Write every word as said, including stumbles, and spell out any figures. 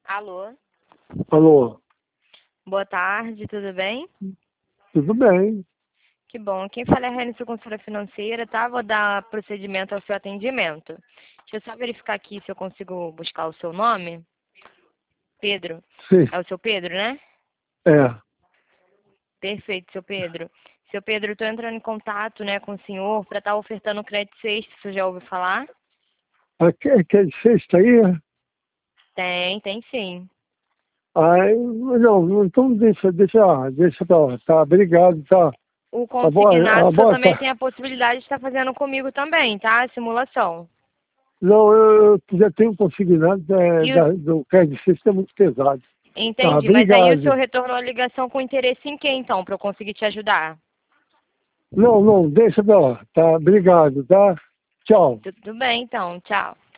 Alô, Alô, boa tarde, tudo bem? tudo bem? Que bom. Quem fala é a Rene, sua consultora financeira, tá? Vou dar procedimento ao seu atendimento. Deixa eu só verificar aqui se eu consigo buscar o seu nome. Pedro. Sim, É o seu Pedro, né? é. Perfeito, seu Pedro. Seu Pedro, estou entrando em contato, né, com o senhor para estar ofertando o crédito sexto. Você já ouviu falar? Aquele que é de sexta aí? Tem, tem sim. Ai, não, não, então deixa, deixa, deixa pra lá. Tá, obrigado, tá. O A boa, consignado, a o senhor boa, também tá. tem a possibilidade de estar fazendo comigo também, tá? A simulação. Não, eu, eu já tenho consignado é, E o da, do crédito sexta é muito pesado. Tá, Entendi, mas aí o senhor obrigado. retornou a ligação com interesse em quê, então, para eu conseguir te ajudar? Não, não, deixa pra lá. Tá, obrigado, tá? Tchau. Tudo bem, então, tchau.